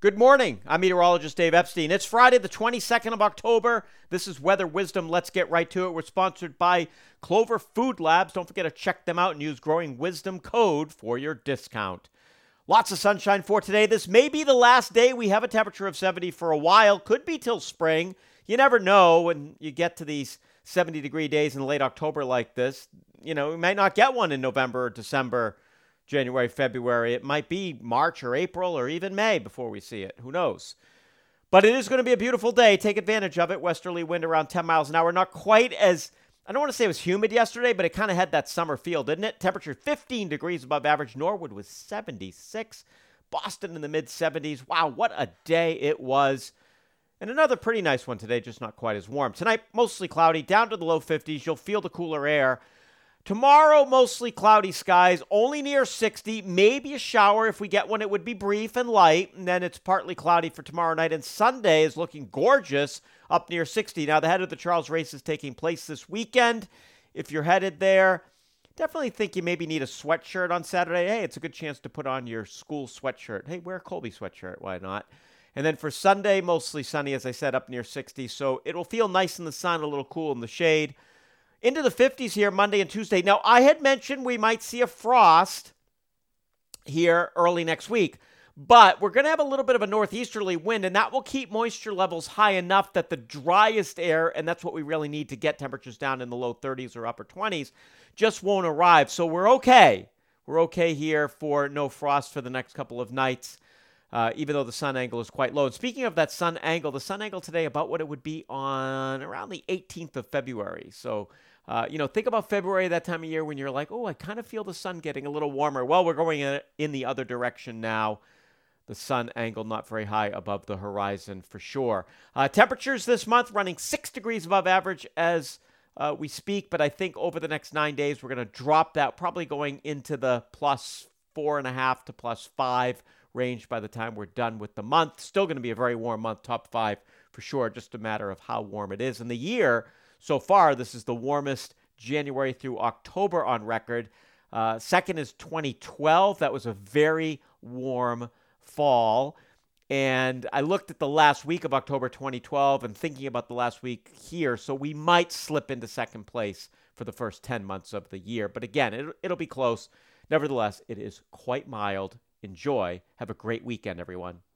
Good morning. I'm meteorologist Dave Epstein. It's Friday, the 22nd of October. This is Weather Wisdom. Let's get right to it. We're sponsored by Clover Food Labs. Don't forget to check them out and use Growing Wisdom code for your discount. Lots of sunshine for today. This may be the last day we have a temperature of 70 for a while. Could be till spring. You never know when you get to these 70-degree days in late October like this. You know, we might not get one in November or December, January, February. It might be March or April or even May before we see it. Who knows? But it is going to be a beautiful day. Take advantage of it. Westerly wind around 10 miles an hour. Not quite as, I don't want to say it was humid yesterday, but it kind of had that summer feel, didn't it? Temperature 15 degrees above average. Norwood was 76. Boston in the mid-70s. Wow, what a day it was. And another pretty nice one today, just not quite as warm. Tonight, mostly cloudy, down to the low 50s. You'll feel the cooler air. Tomorrow, mostly cloudy skies, only near 60, maybe a shower. If we get one, it would be brief and light, and then it's partly cloudy for tomorrow night. And Sunday is looking gorgeous, up near 60. Now, the head of the Charles race is taking place this weekend. If you're headed there, definitely think you maybe need a sweatshirt on Saturday. Hey, it's a good chance to put on your school sweatshirt. Hey, wear a Colby sweatshirt. Why not? And then for Sunday, mostly sunny, as I said, up near 60. So it'll feel nice in the sun, a little cool in the shade. Into the 50s here Monday and Tuesday. Now, I had mentioned we might see a frost here early next week, but we're going to have a little bit of a northeasterly wind, and that will keep moisture levels high enough that the driest air, and that's what we really need to get temperatures down in the low 30s or upper 20s, just won't arrive. So we're okay. We're okay here for no frost for the next couple of nights, even though the sun angle is quite low. And speaking of that sun angle, the sun angle today about what it would be on around the 18th of February. So, think about February, that time of year when you're like, oh, I kind of feel the sun getting a little warmer. Well, we're going in the other direction now. The sun angle not very high above the horizon for sure. Temperatures this month running 6 degrees above average as we speak, but I think over the next 9 days we're going to drop that, probably going into the plus 4.5 to plus 5 range by the time we're done with the month. Still going to be a very warm month, top 5 for sure, just a matter of how warm it is. In the year, so far, this is the warmest January through October on record. Second is 2012. That was a very warm fall. And I looked at the last week of October 2012 and thinking about the last week here. So we might slip into second place for the first 10 months of the year. But again, it'll be close. Nevertheless, it is quite mild. Enjoy. Have a great weekend, everyone.